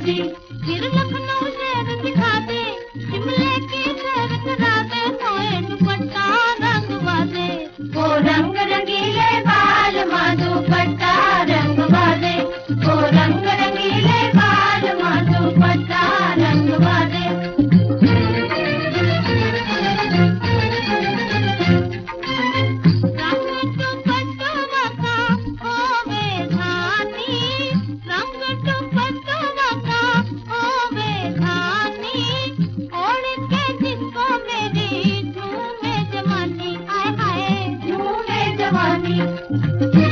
दे, फिर लखनऊ शहर दिखा दे, शिमले की सैर करा दे, सोए दुपट्टा रंगवा दे। ओ रंग रंगीले बाल माँ दुपट्टा रंगवा दे, ओ रंग रंगीले बाल माँ दुपट्टा रंगवा दे। जवानी